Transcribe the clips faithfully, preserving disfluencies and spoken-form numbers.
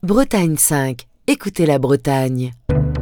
Bretagne cinq, écoutez la Bretagne.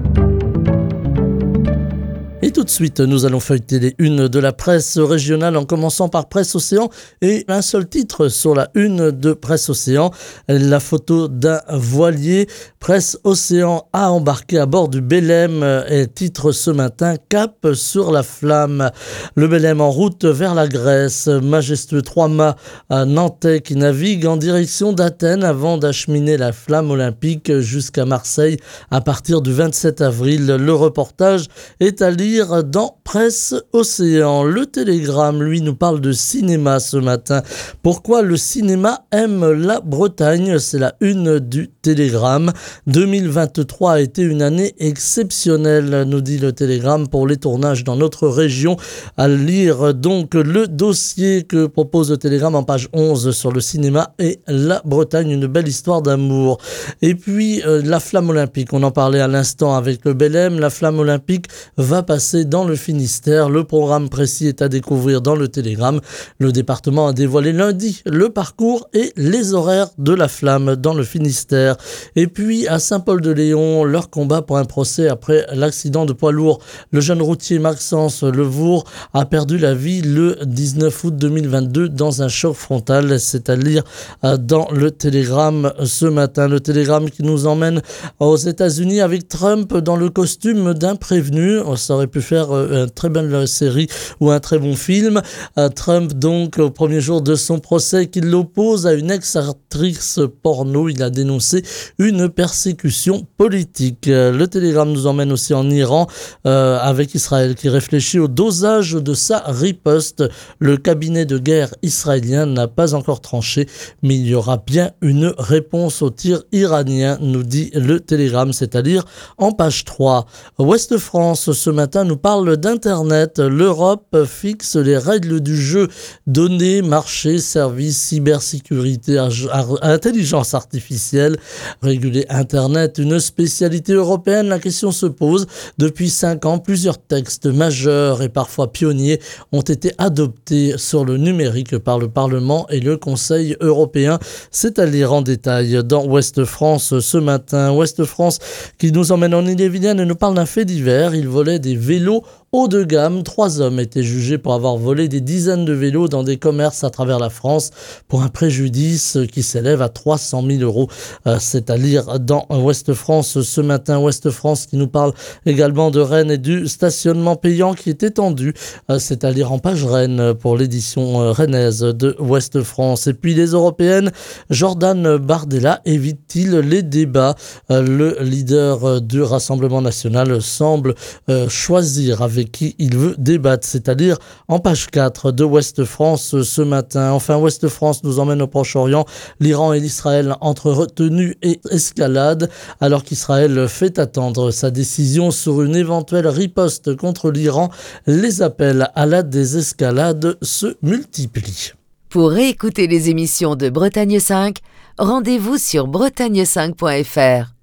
Et tout de suite, nous allons feuilleter les unes de la presse régionale en commençant par Presse Océan et un seul titre sur la une de Presse Océan, la photo d'un voilier. Presse Océan a embarqué à bord du Belém et titre ce matin Cap sur la flamme. Le Belém en route vers la Grèce, majestueux trois-mâts nantais qui navigue en direction d'Athènes avant d'acheminer la flamme olympique jusqu'à Marseille à partir du vingt-sept avril. Le reportage est à lire dans Presse Océan. Le Télégramme, lui, nous parle de cinéma ce matin. Pourquoi le cinéma aime la Bretagne? C'est la une du Télégramme. deux mille vingt-trois a été une année exceptionnelle, nous dit le Télégramme, pour les tournages dans notre région. À lire donc le dossier que propose le Télégramme en page onze sur le cinéma et la Bretagne, une belle histoire d'amour. Et puis, euh, la flamme olympique, on en parlait à l'instant avec le Belém. La flamme olympique va passer dans le Finistère. Le programme précis est à découvrir dans le Télégramme. Le département a dévoilé lundi le parcours et les horaires de la flamme dans le Finistère. Et puis à Saint-Paul-de-Léon, leur combat pour un procès après l'accident de poids lourd. Le jeune routier Maxence Levour a perdu la vie le dix-neuf août deux mille vingt-deux dans un choc frontal. C'est à lire dans le Télégramme ce matin. Le Télégramme qui nous emmène aux États-Unis avec Trump dans le costume d'un prévenu. Ça aurait pu faire une très belle série ou un très bon film. Trump, donc, au premier jour de son procès, qui l'oppose à une ex-actrice porno. Il a dénoncé une persécution politique. Le Télégramme nous emmène aussi en Iran euh, avec Israël qui réfléchit au dosage de sa riposte. Le cabinet de guerre israélien n'a pas encore tranché, mais il y aura bien une réponse au tir iranien, nous dit le Télégramme, c'est-à-dire en page trois. Ouest France, ce matin, nous parle d'Internet. L'Europe fixe les règles du jeu. Données, marché, services, cybersécurité, intelligence artificielle. Réguler Internet, une spécialité européenne. La question se pose. Depuis cinq ans, plusieurs textes majeurs et parfois pionniers ont été adoptés sur le numérique par le Parlement et le Conseil européen. C'est à lire en détail dans Ouest France ce matin. Ouest France qui nous emmène en Ille-et-Vilaine et nous parle d'un fait divers. Il volait des vélos haut de gamme. Trois hommes étaient jugés pour avoir volé des dizaines de vélos dans des commerces à travers la France pour un préjudice qui s'élève à trois cent mille euros. Euh, c'est à lire dans Ouest France ce matin. Ouest France qui nous parle également de Rennes et du stationnement payant qui est étendu. Euh, c'est à lire en page Rennes pour l'édition euh, rennaise de Ouest France. Et puis les européennes, Jordan Bardella évite-t-il les débats? Euh, le leader du Rassemblement national semble euh, choisir avec avec qui il veut débattre, c'est-à-dire en page quatre de Ouest France ce matin. Enfin, Ouest France nous emmène au Proche-Orient, l'Iran et l'Israël entre retenue et escalade, alors qu'Israël fait attendre sa décision sur une éventuelle riposte contre l'Iran. Les appels à la désescalade se multiplient. Pour réécouter les émissions de Bretagne cinq, rendez-vous sur bretagne cinq point f r.